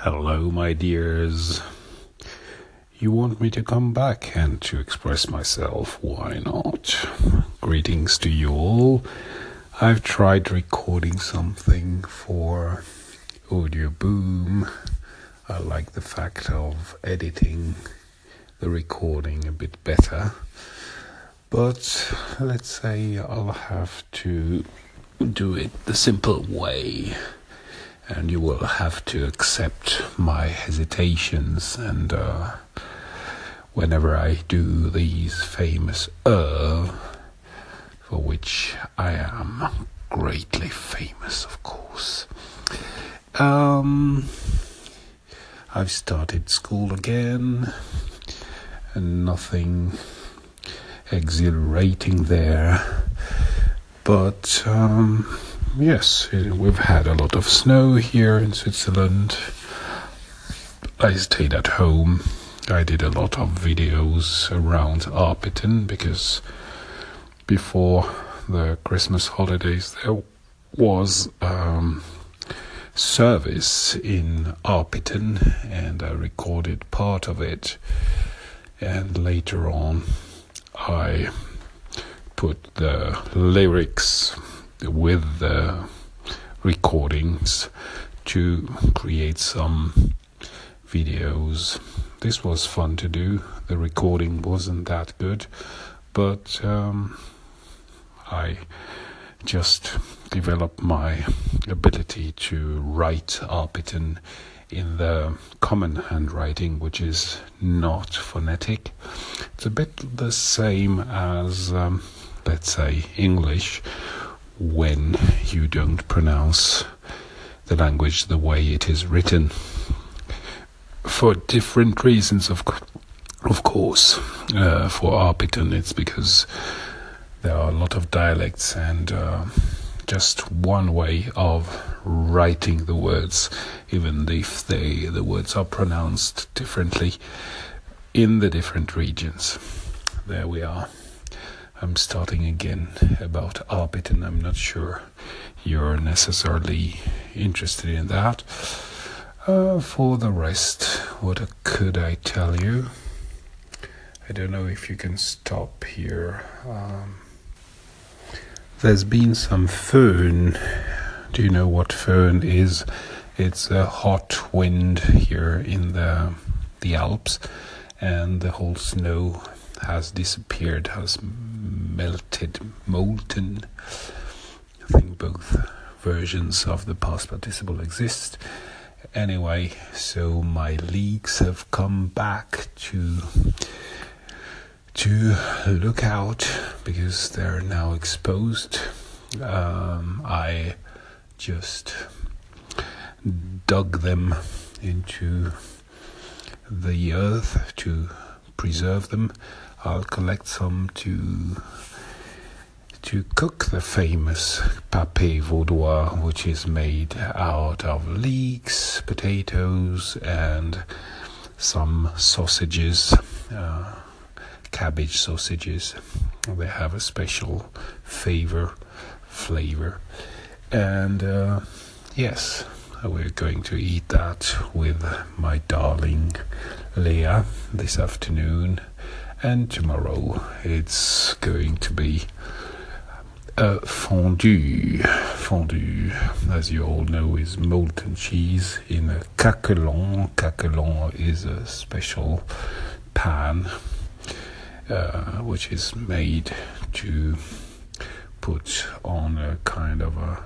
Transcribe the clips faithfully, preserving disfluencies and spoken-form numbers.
Hello, my dears. You want me to come back and to express myself? Why not? Greetings to you all. I've tried recording something for Audio Boom. I like the fact of editing the recording a bit better. But let's say I'll have to do it the simple way. And you will have to accept my hesitations and uh, whenever I do these famous uh, for which I am greatly famous, of course. Um, I've started school again and nothing exhilarating there, but um, yes, we've had a lot of snow here in Switzerland. I stayed at home. I did a lot of videos around Arpiten because before the Christmas holidays there was um, service in Arpiten and I recorded part of it, and later on I put the lyrics with the recordings to create some videos. This was fun to do. The recording wasn't that good, but um, I just developed my ability to write Arpiten in the common handwriting, which is not phonetic. It's a bit the same as, um, let's say, English, when you don't pronounce the language the way it is written. For different reasons, of of course. Uh, for Arpiten, it's because there are a lot of dialects and uh, just one way of writing the words, even if they the words are pronounced differently in the different regions. There we are. I'm starting again about Arpiten. I'm not sure you're necessarily interested in that. Uh, for the rest, what could I tell you? I don't know if you can stop here. Um, there's been some föhn. Do you know what föhn is? It's a hot wind here in the the Alps, and the whole snow has disappeared, has melted, molten. I think both versions of the past participle exist. Anyway, so my leaks have come back to to look out because they're now exposed. Um, I just dug them into the earth to preserve them. I'll collect some to to cook the famous pâté vaudois, which is made out of leeks, potatoes, and some sausages, uh, cabbage sausages. They have a special flavor, flavor, and uh, yes, we're going to eat that with my darling Leah this afternoon. And tomorrow it's going to be a fondue. Fondue, as you all know, is molten cheese in a caquelon. Caquelon is a special pan uh, which is made to put on a kind of a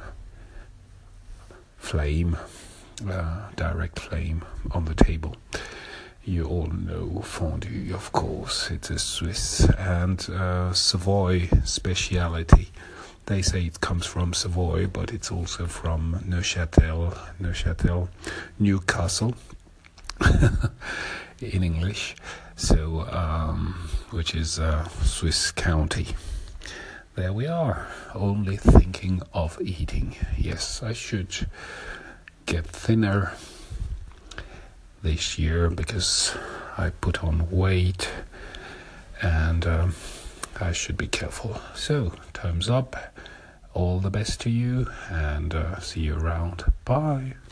flame, uh, direct flame on the table. You all know fondue, of course. It's a Swiss and uh, Savoy speciality. They say it comes from Savoy, but it's also from Neuchâtel, Neuchâtel, Newcastle, in English. So, um, which is a Swiss county. There we are. Only thinking of eating. Yes, I should get thinner this year because I put on weight and um, I should be careful. So, time's up. All the best to you and uh, see you around. Bye.